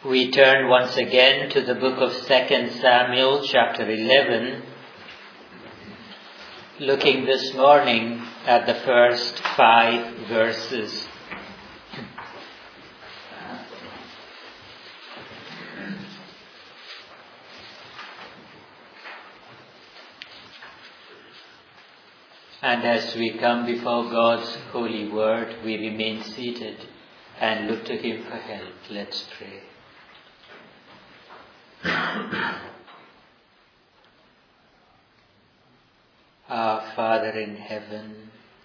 We turn once again to the book of 2 Samuel chapter 11, looking this morning at the first 5 verses. And as we come before God's holy word, we remain seated and look to Him for help. Let's pray. Our Father in heaven,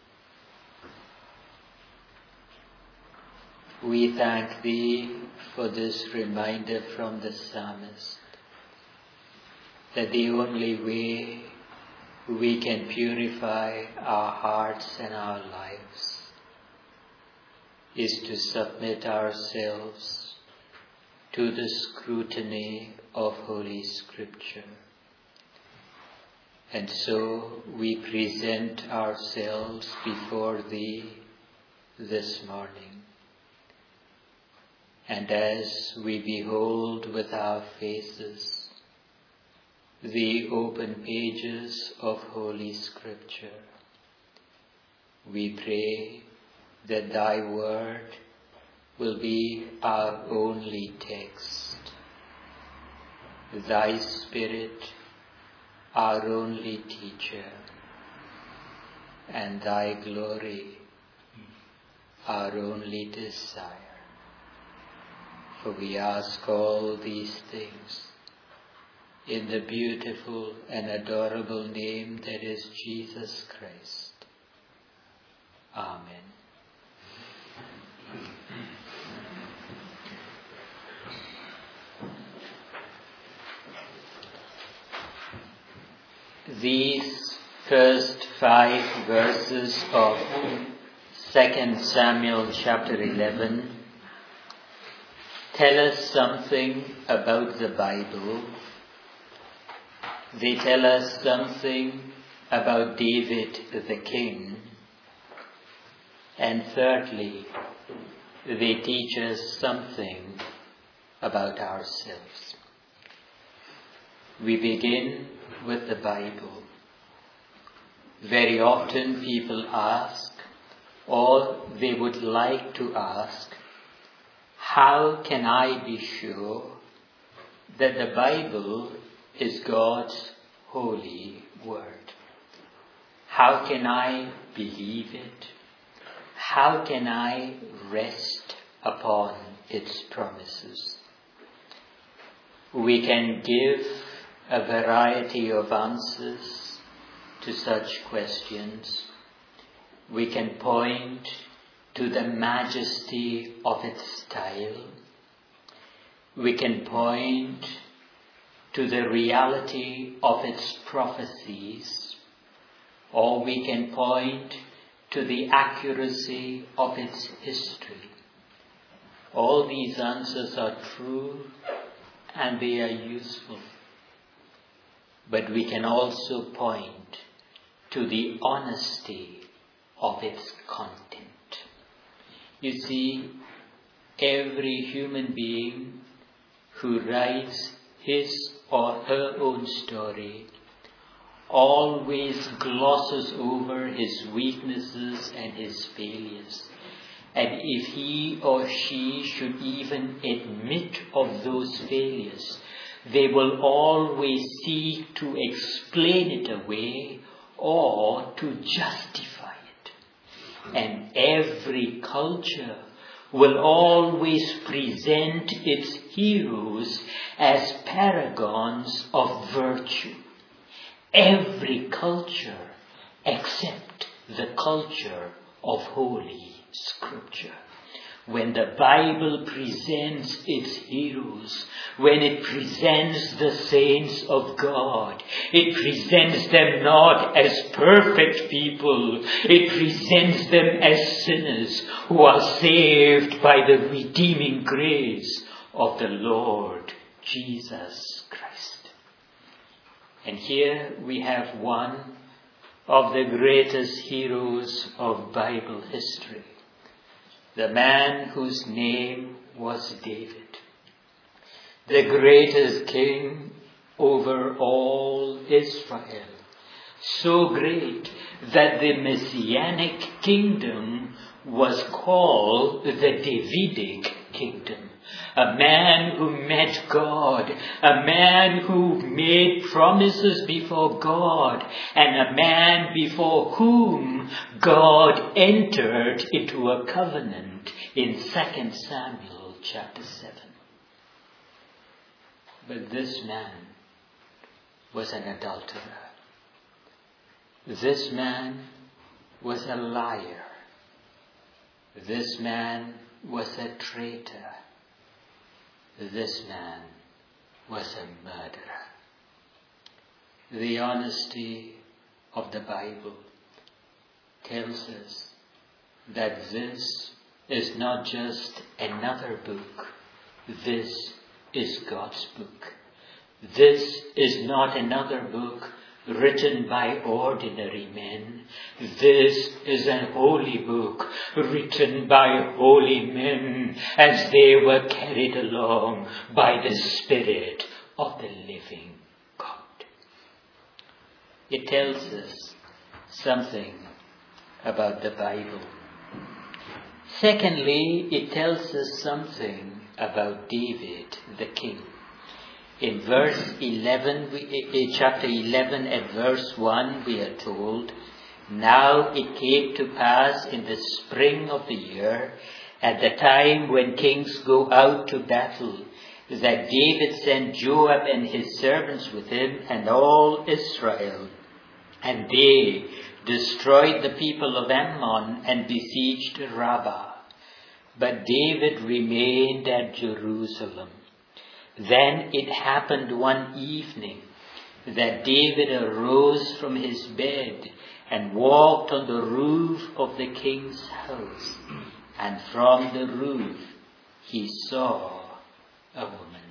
we thank Thee for this reminder from the psalmist that the only way we can purify our hearts and our lives is to submit ourselves to the scrutiny of Holy Scripture. And so we present ourselves before Thee this morning. And as we behold with our faces the open pages of Holy Scripture, we pray that Thy Word will be our only text, Thy Spirit our only teacher, and Thy glory our only desire. For we ask all these things in the beautiful and adorable name that is Jesus Christ. Amen. These first 5 verses of 2 Samuel chapter 11 tell us something about the Bible. They tell us something about David the king. And thirdly, they teach us something about ourselves. We begin with the Bible. Very often people ask, or they would like to ask, how can I be sure that the Bible is God's holy word? How can I believe it? How can I rest upon its promises? We can give a variety of answers to such questions. We can point to the majesty of its style. We can point to the reality of its prophecies, or we can point to the accuracy of its history. All these answers are true and they are useful. But we can also point to the honesty of its content. You see, every human being who writes his or her own story always glosses over his weaknesses and his failures. And if he or she should even admit of those failures, they will always seek to explain it away or to justify it. And every culture will always present its heroes as paragons of virtue. Every culture except the culture of Holy Scripture. When the Bible presents its heroes, when it presents the saints of God, it presents them not as perfect people. It presents them as sinners who are saved by the redeeming grace of the Lord Jesus Christ. And here we have one of the greatest heroes of Bible history. The man whose name was David. the greatest king over all Israel. So great that the Messianic kingdom was called the Davidic kingdom. A man who met God, a man who made promises before God, and a man before whom God entered into a covenant in 2 Samuel chapter 7. But this man was an adulterer. This man was a liar. This man was a traitor. This man was a murderer. The honesty of the Bible tells us that this is not just another book. This is God's book. This is not another book written by ordinary men. This is an holy book written by holy men as they were carried along by the Spirit of the living God. It tells us something about the Bible. Secondly, it tells us something about David the king. In verse 11, chapter 11 at verse 1, we are told, "Now it came to pass in the spring of the year, at the time when kings go out to battle, that David sent Joab and his servants with him and all Israel. And they destroyed the people of Ammon and besieged Rabbah. But David remained at Jerusalem. Then it happened one evening that David arose from his bed and walked on the roof of the king's house. And from the roof he saw a woman."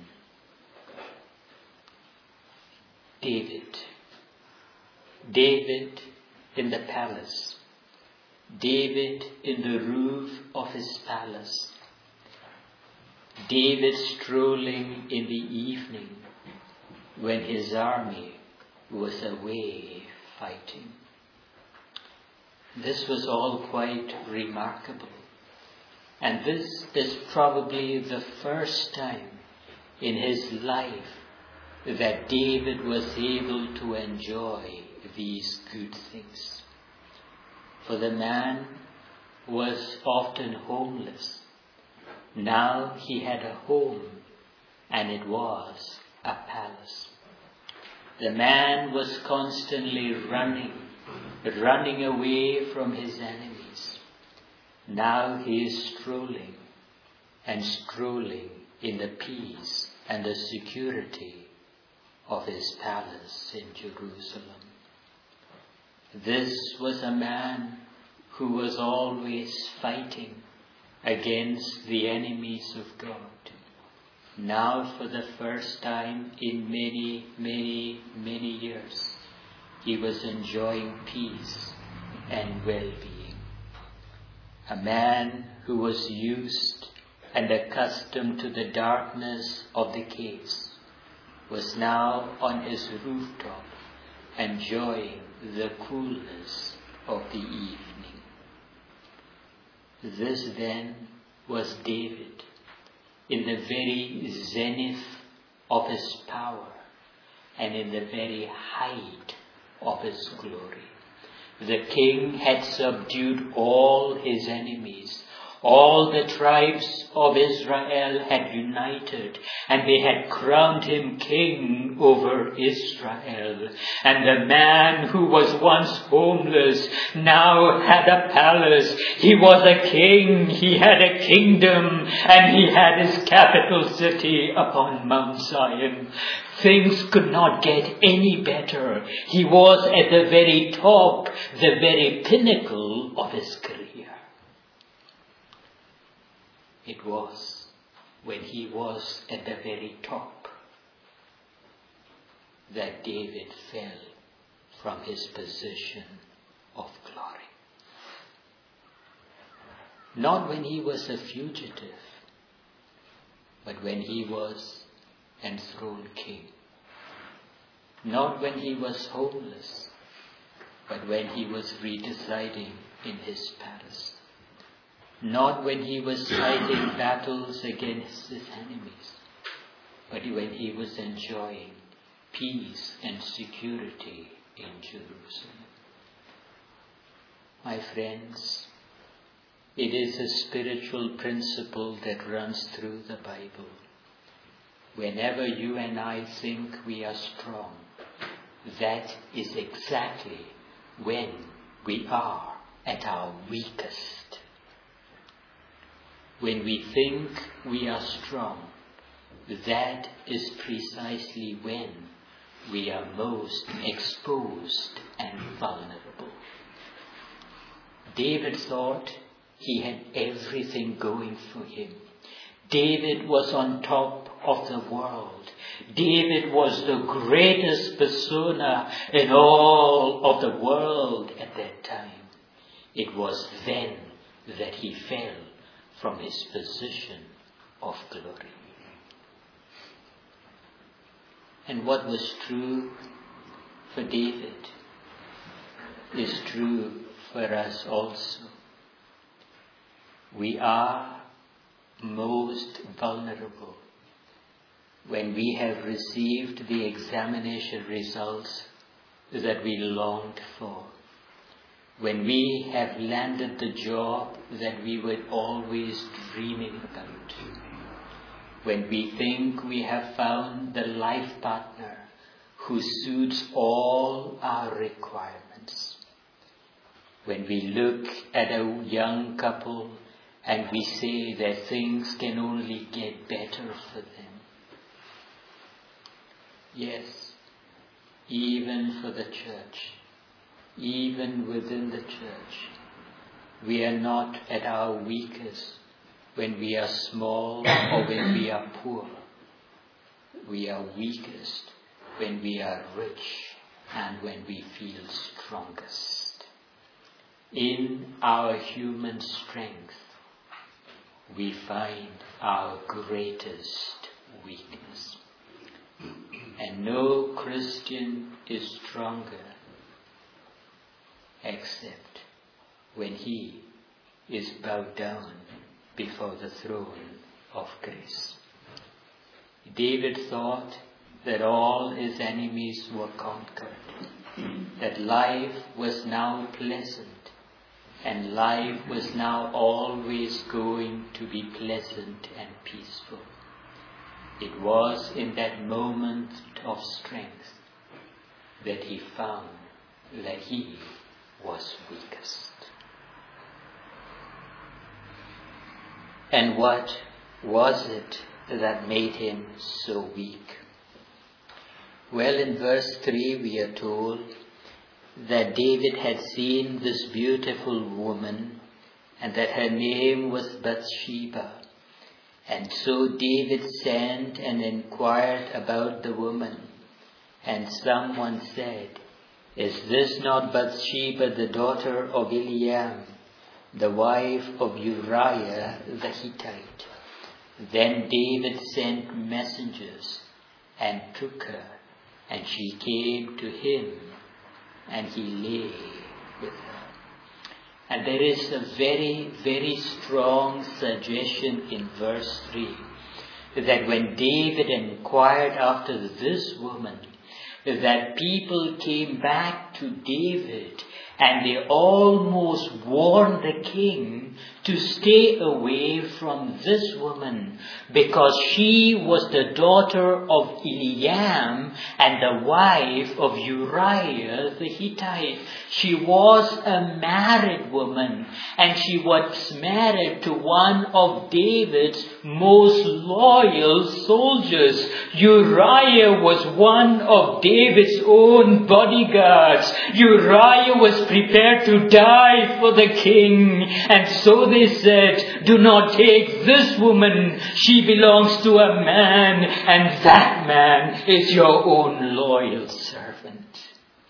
David in the palace. David in the roof of his palace. David strolling in the evening when his army was away fighting. This was all quite remarkable. And this is probably the first time in his life that David was able to enjoy these good things. For the man was often homeless. Now he had a home, and it was a palace. The man was constantly running away from his enemies. Now he is strolling in the peace and the security of his palace in Jerusalem. This was a man who was always fighting against the enemies of God. Now for the first time in many years, he was enjoying peace and well-being. A man who was used and accustomed to the darkness of the caves was now on his rooftop enjoying the coolness of the evening. This then was David in the very zenith of his power and in the very height of his glory. The king had subdued all his enemies. All the tribes of Israel had united, and they had crowned him king over Israel. And the man who was once homeless now had a palace. He was a king, he had a kingdom, and he had his capital city upon Mount Zion. Things could not get any better. He was at the very top, the very pinnacle of his career. It was when he was at the very top that David fell from his position of glory. Not when he was a fugitive, but when he was enthroned king. Not when he was homeless, but when he was residing in his palace. Not when he was fighting battles against his enemies, but when he was enjoying peace and security in Jerusalem. My friends, it is a spiritual principle that runs through the Bible. Whenever you and I think we are strong, that is exactly when we are at our weakest. When we think we are strong, that is precisely when we are most exposed and vulnerable. David thought he had everything going for him. David was on top of the world. David was the greatest persona in all of the world at that time. It was then that he fell from his position of glory. And what was true for David is true for us also. We are most vulnerable when we have received the examination results that we longed for, when we have landed the job that we were always dreaming about, when we think we have found the life partner who suits all our requirements, when we look at a young couple and we say that things can only get better for them. Yes, even for the church, even within the church, we are not at our weakest when we are small or when we are poor. We are weakest when we are rich and when we feel strongest. In our human strength, we find our greatest weakness. And no Christian is stronger except when he is bowed down before the throne of grace. David thought that all his enemies were conquered, that life was now pleasant, and life was now always going to be pleasant and peaceful. It was in that moment of strength that he found that he was weakest. And what was it that made him so weak? Well, in verse 3 we are told that David had seen this beautiful woman and that her name was Bathsheba. And so David sent and inquired about the woman. And someone said, "Is this not Bathsheba, the daughter of Eliam, the wife of Uriah the Hittite?" Then David sent messengers and took her, and she came to him, and he lay with her. And there is a very, very strong suggestion in verse 3 that when David inquired after this woman, that people came back to David and they almost warned the king to stay away from this woman because she was the daughter of Eliam and the wife of Uriah the Hittite. She was a married woman and she was married to one of David's most loyal soldiers. Uriah was one of David's own bodyguards. Uriah was prepared to die for the king. And so they said, "Do not take this woman. She belongs to a man, and that man is your own loyal servant."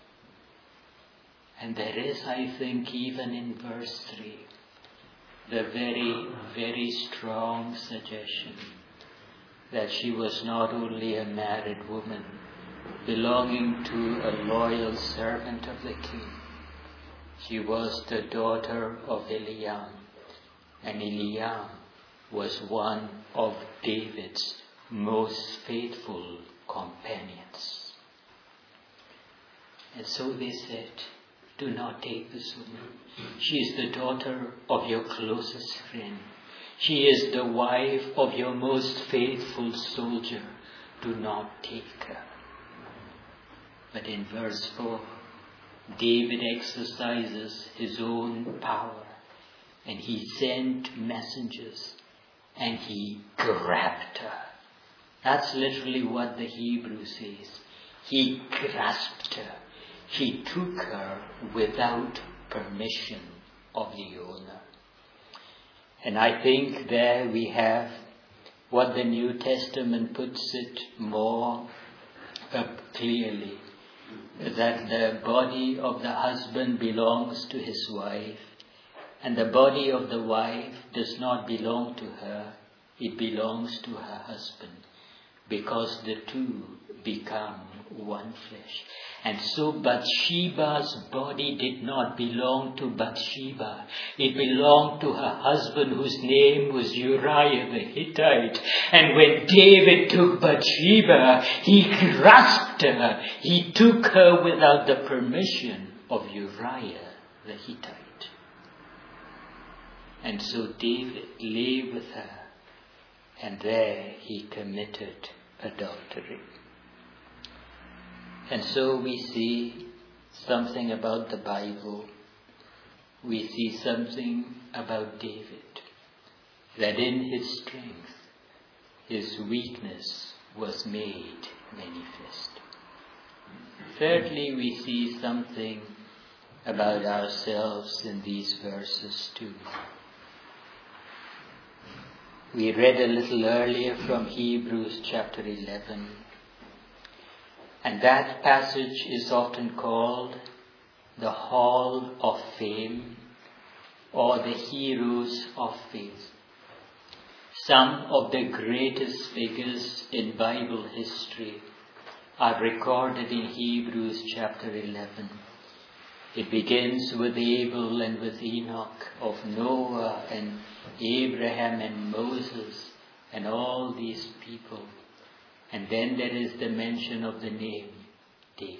And there is, I think, even in verse 3, the very, very strong suggestion that she was not only a married woman belonging to a loyal servant of the king. She was the daughter of Eliam, and Eliam was one of David's most faithful companions. And so they said, do not take this woman. She is the daughter of your closest friend. She is the wife of your most faithful soldier. Do not take her. But in verse 4, David exercises his own power, and he sent messengers and he grabbed her. That's literally what the Hebrew says. He grasped her. He took her without permission of the owner. And I think there we have what the New Testament puts it more clearly, that the body of the husband belongs to his wife, and the body of the wife does not belong to her, it belongs to her husband, because the two become one flesh. And so Bathsheba's body did not belong to Bathsheba. It belonged to her husband, whose name was Uriah the Hittite. And when David took Bathsheba, he grasped her. He took her without the permission of Uriah the Hittite. And so David lay with her, and there he committed adultery. And so we see something about the Bible. We see something about David, that in his strength, his weakness was made manifest. Thirdly, we see something about ourselves in these verses too. We read a little earlier from Hebrews chapter 11. And that passage is often called the Hall of Fame or the Heroes of Faith. Some of the greatest figures in Bible history are recorded in Hebrews chapter 11. It begins with Abel and with Enoch, of Noah and Abraham and Moses and all these people. And then there is the mention of the name David.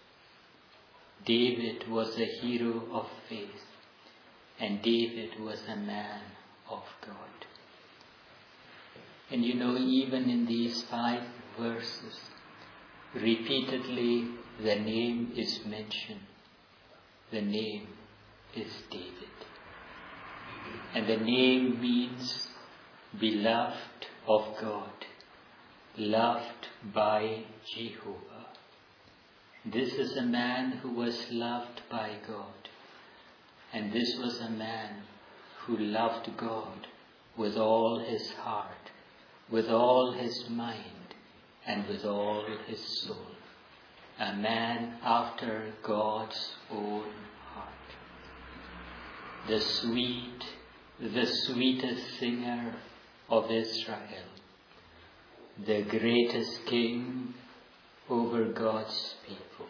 David was a hero of faith, and David was a man of God. And you know, even in these 5 verses, repeatedly the name is mentioned. The name is David. And the name means beloved of God. Loved by Jehovah. This is a man who was loved by God. And this was a man who loved God with all his heart, with all his mind, and with all his soul. A man after God's own heart. The sweetest singer of Israel. The greatest king over God's people.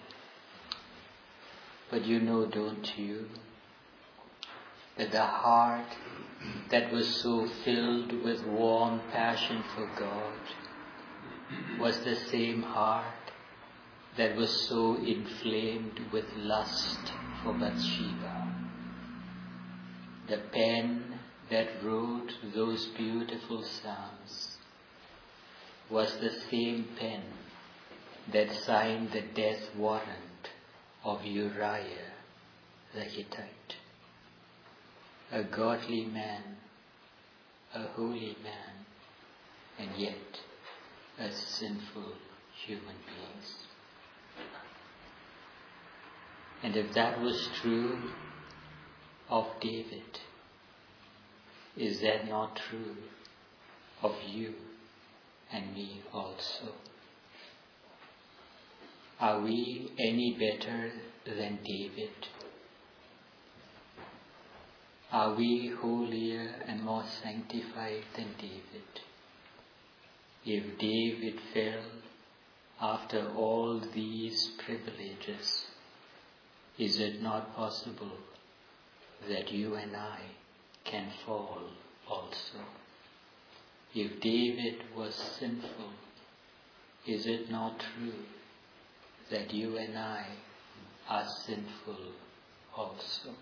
But you know, don't you, that the heart that was so filled with warm passion for God was the same heart that was so inflamed with lust for Bathsheba. The pen that wrote those beautiful psalms was the same pen that signed the death warrant of Uriah the Hittite. A godly man, a holy man, and yet a sinful human being. And if that was true of David, is that not true of you and me also? Are we any better than David? Are we holier and more sanctified than David? If David fell after all these privileges, is it not possible that you and I can fall also? If David was sinful, is it not true that you and I are sinful also?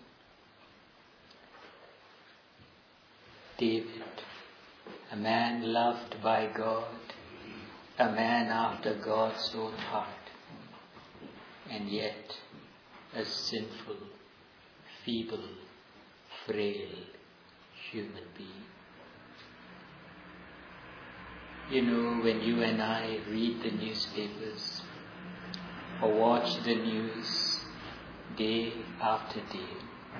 David, a man loved by God, a man after God's own heart, and yet a sinful, feeble, frail human being. You know, when you and I read the newspapers or watch the news day after day,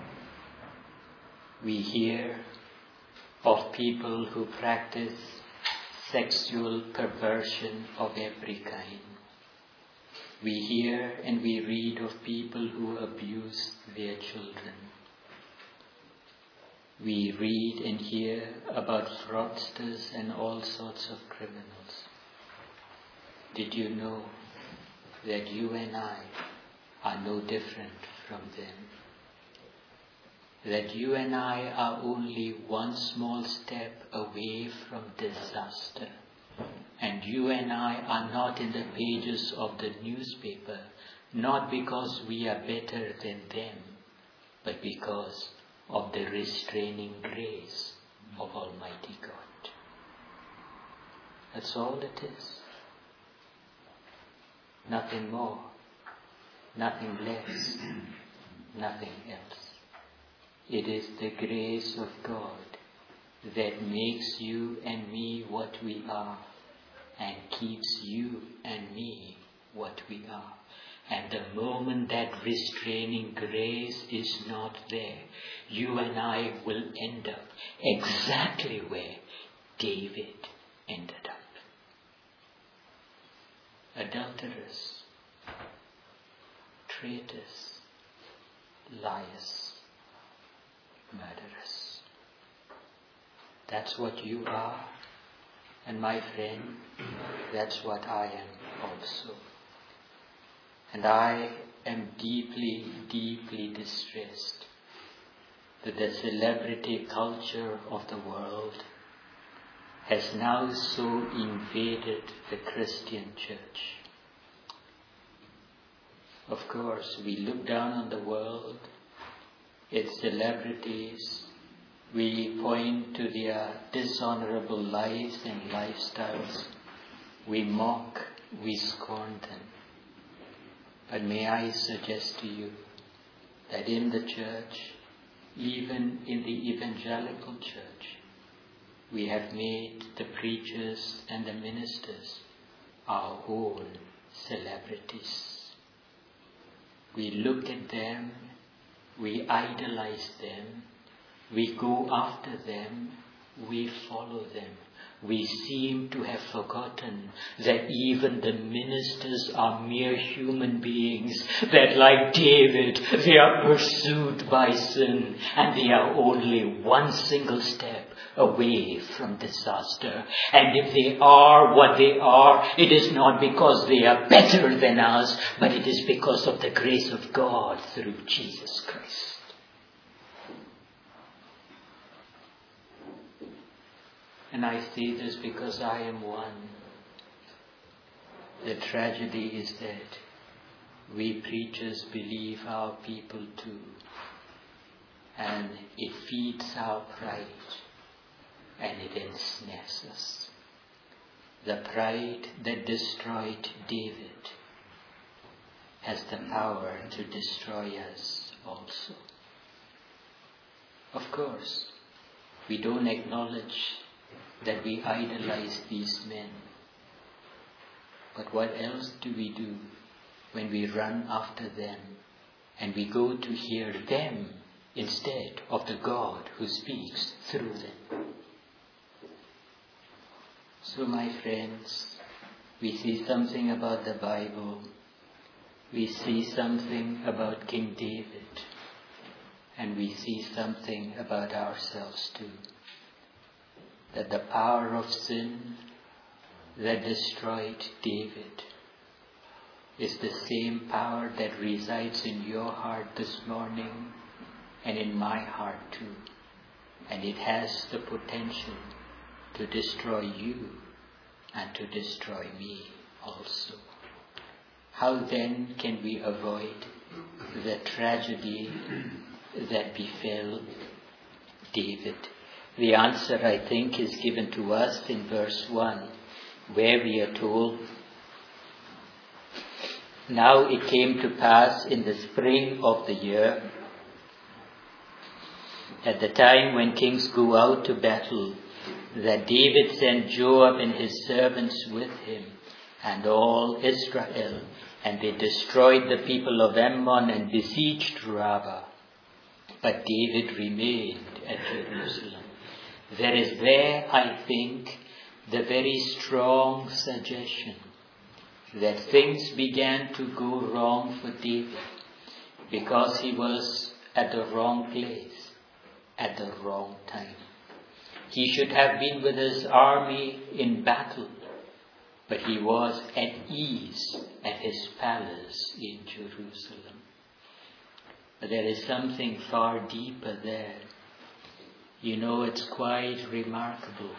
we hear of people who practice sexual perversion of every kind. We hear and we read of people who abuse their children. We read and hear about fraudsters and all sorts of criminals. Did you know that you and I are no different from them? That you and I are only one small step away from disaster. And you and I are not in the pages of the newspaper, not because we are better than them, but because of the restraining grace of Almighty God. That's all it is. Nothing more, nothing less, nothing else. It is the grace of God that makes you and me what we are and keeps you and me what we are. And the moment that restraining grace is not there, you and I will end up exactly where David ended up. Adulterous, traitors, liars, murderers. That's what you are, and my friend, that's what I am also. And I am deeply, deeply distressed that the celebrity culture of the world has now so invaded the Christian church. Of course, we look down on the world, its celebrities, we point to their dishonorable lives and lifestyles, we mock, we scorn them. But may I suggest to you that in the church, even in the evangelical church, we have made the preachers and the ministers our own celebrities. We look at them, we idolize them, we go after them, we follow them. We seem to have forgotten that even the ministers are mere human beings, that like David, they are pursued by sin, and they are only one single step away from disaster. And if they are what they are, it is not because they are better than us, but it is because of the grace of God through Jesus Christ. And I say this because I am one. The tragedy is that we preachers believe our people too. And it feeds our pride and it ensnares us. The pride that destroyed David has the power to destroy us also. Of course, we don't acknowledge that we idolize these men. But what else do we do when we run after them and we go to hear them instead of the God who speaks through them? So my friends, we see something about the Bible, we see something about King David, and we see something about ourselves too. That the power of sin that destroyed David is the same power that resides in your heart this morning and in my heart too. And it has the potential to destroy you and to destroy me also. How then can we avoid the tragedy that befell David? The answer, I think, is given to us in verse 1, where we are told, "Now it came to pass in the spring of the year, at the time when kings go out to battle, that David sent Joab and his servants with him, and all Israel, and they destroyed the people of Ammon and besieged Rabbah. But David remained at Jerusalem." There is there, I think, the very strong suggestion that things began to go wrong for David because he was at the wrong place at the wrong time. He should have been with his army in battle, but he was at ease at his palace in Jerusalem. But there is something far deeper there. You know, it's quite remarkable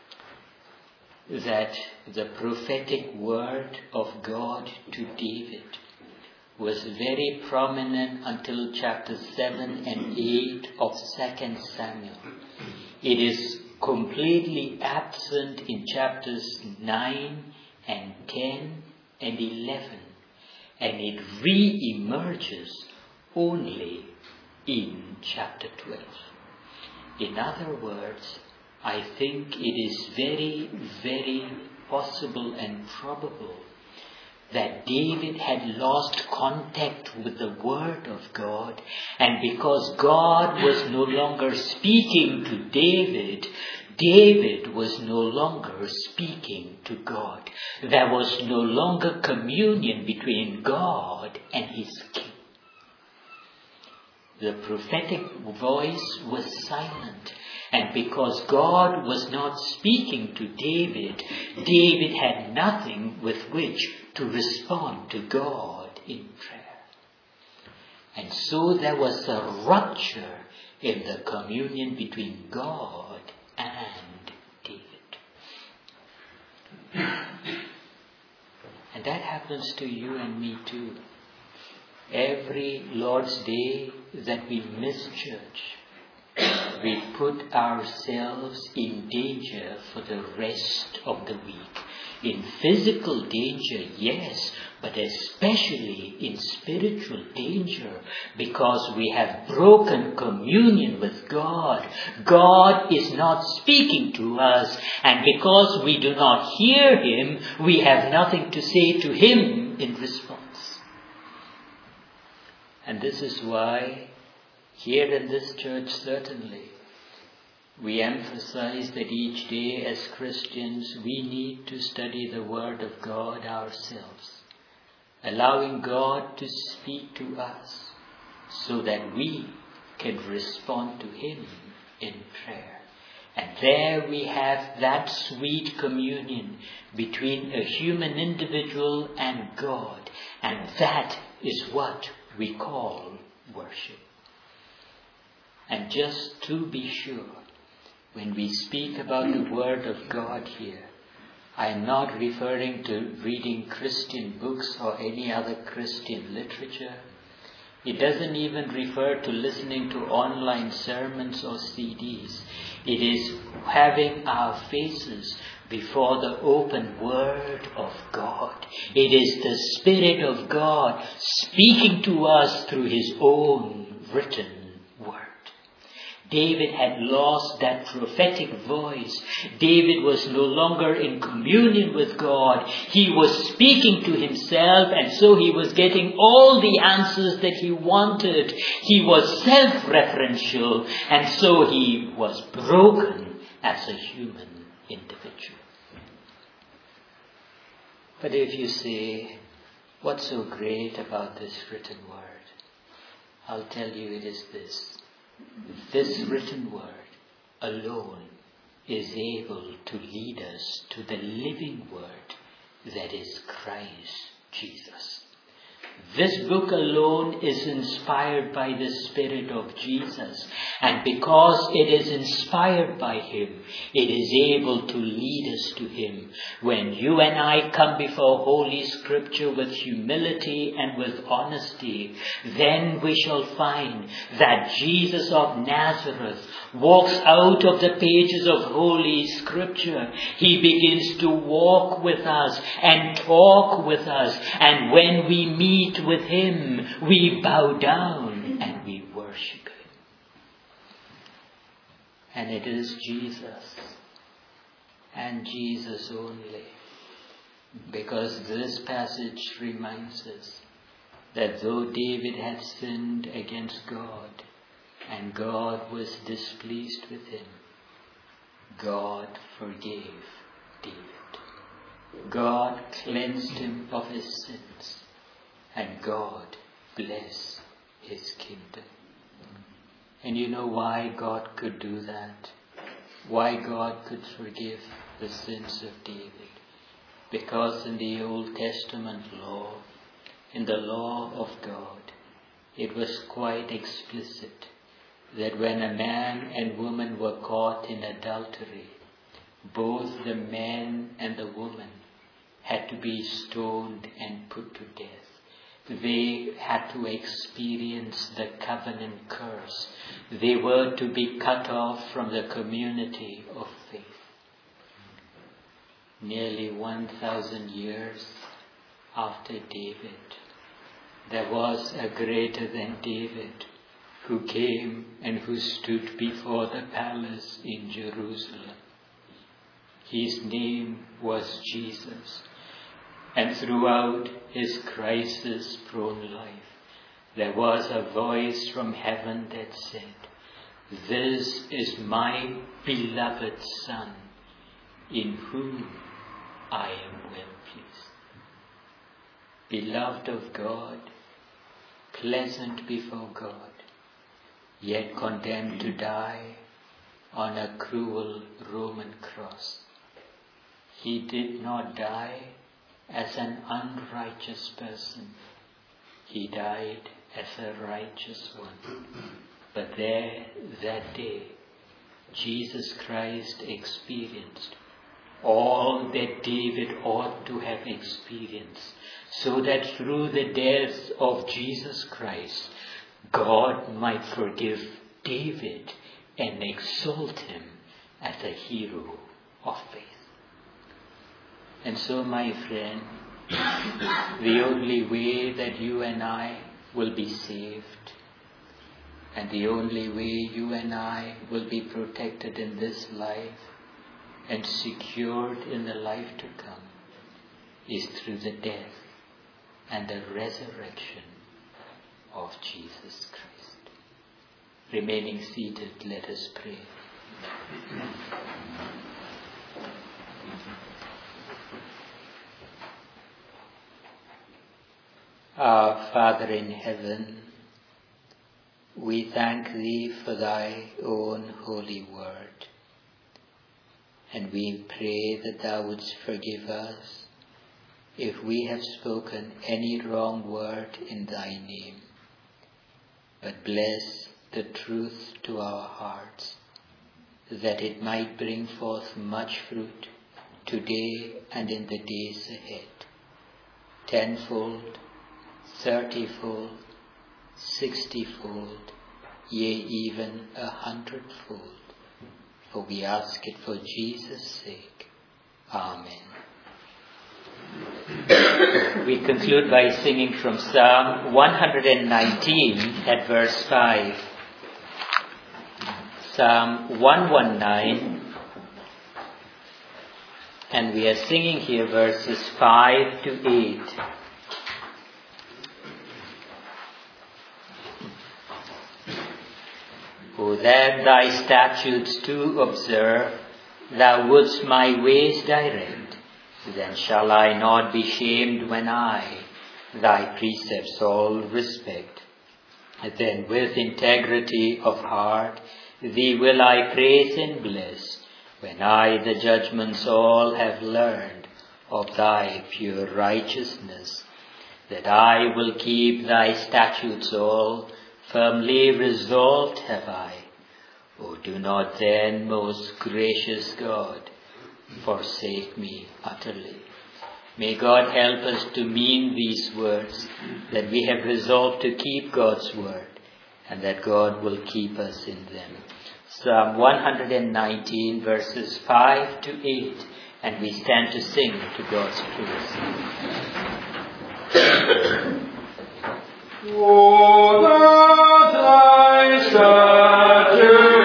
that the prophetic word of God to David was very prominent until chapter 7 and 8 of 2 Samuel. It is completely absent in chapters 9 and 10 and 11. And it re-emerges only in chapter 12. In other words, I think it is very, very possible and probable that David had lost contact with the Word of God, and because God was no longer speaking to David, David was no longer speaking to God. There was no longer communion between God and his king. The prophetic voice was silent. And because God was not speaking to David, David had nothing with which to respond to God in prayer. And so there was a rupture in the communion between God and David. And that happens to you and me too. Every Lord's Day that we miss church, we put ourselves in danger for the rest of the week. In physical danger, yes, but especially in spiritual danger, because we have broken communion with God. God is not speaking to us, and because we do not hear him, we have nothing to say to him in response. And this is why here in this church, certainly, we emphasize that each day as Christians we need to study the Word of God ourselves, allowing God to speak to us so that we can respond to him in prayer. And there we have that sweet communion between a human individual and God, and that is what we call worship. And just to be sure, when we speak about the Word of God here, I am not referring to reading Christian books or any other Christian literature. It doesn't even refer to listening to online sermons or CDs. It is having our faces before the open Word of God. It is the Spirit of God speaking to us through his own written Word. David had lost that prophetic voice. David was no longer in communion with God. He was speaking to himself, and so he was getting all the answers that he wanted. He was self-referential, and so he was broken as a human individual. But if you say, what's so great about this written Word? I'll tell you it is this. This written Word alone is able to lead us to the living word that is Christ Jesus. This book alone is inspired by the Spirit of Jesus, and because it is inspired by Him, it is able to lead us to Him. When you and I come before Holy Scripture with humility and with honesty, then we shall find that Jesus of Nazareth walks out of the pages of Holy Scripture. He begins to walk with us and talk with us, and when we meet with Him, we bow down and we worship Him. And it is Jesus, and Jesus only, because this passage reminds us that though David had sinned against God and God was displeased with him, God forgave David. God cleansed him of his sins, and God bless His kingdom. And you know why God could do that? Why God could forgive the sins of David? Because in the Old Testament law, in the law of God, it was quite explicit that when a man and woman were caught in adultery, both the man and the woman had to be stoned and put to death. They had to experience the covenant curse. They were to be cut off from the community of faith. Nearly 1,000 years after David, there was a greater than David who came and who stood before the palace in Jerusalem. His name was Jesus. And throughout his crisis-prone life, there was a voice from heaven that said, "This is my beloved Son, in whom I am well pleased." Beloved of God, pleasant before God, yet condemned to die on a cruel Roman cross. He did not die as an unrighteous person. He died as a righteous one. But there, that day, Jesus Christ experienced all that David ought to have experienced, so that through the death of Jesus Christ, God might forgive David and exalt him as a hero of faith. And so, my friend, the only way that you and I will be saved, and the only way you and I will be protected in this life and secured in the life to come, is through the death and the resurrection of Jesus Christ. Remaining seated, let us pray. Our Father in heaven, we thank Thee for Thy own holy word, and we pray that Thou wouldst forgive us if we have spoken any wrong word in Thy name, but bless the truth to our hearts, that it might bring forth much fruit today and in the days ahead, 10-fold, 30-fold, 60-fold, yea, even 100-fold. For we ask it for Jesus' sake. Amen. We conclude by singing from Psalm 119 at verse 5. Psalm 119, and we are singing here verses 5 to 8. O that Thy statutes to observe, Thou wouldst my ways direct, then shall I not be shamed when I Thy precepts all respect. Then with integrity of heart Thee will I praise and bless, when I the judgments all have learned of thy pure righteousness, that I will keep thy statutes all, firmly resolved have I. O do not then, most gracious God, forsake me utterly. May God help us to mean these words, that we have resolved to keep God's word, and that God will keep us in them. Psalm 119 verses 5 to 8, and we stand to sing to God's praise. O that thy statutes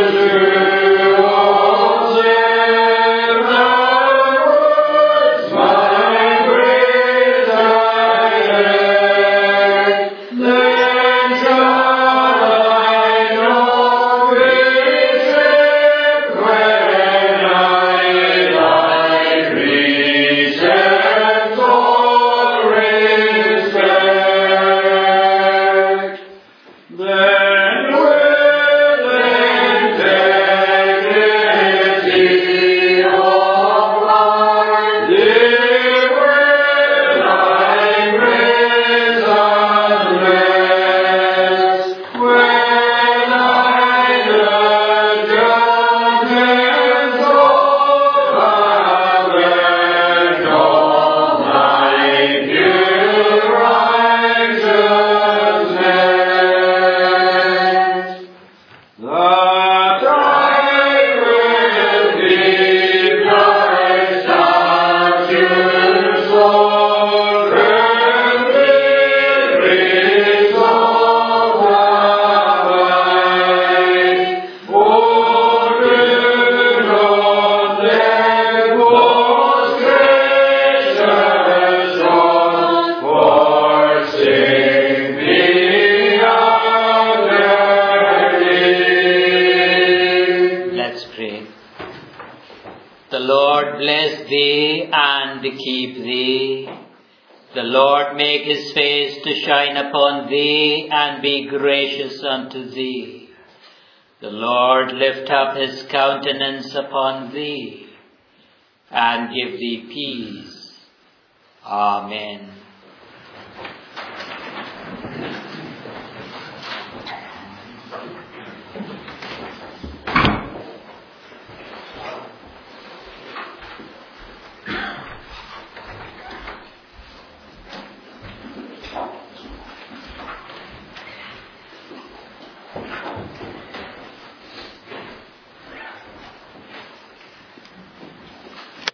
keep thee. The Lord make his face to shine upon thee and be gracious unto thee. The Lord lift up his countenance upon thee and give thee peace. Amen.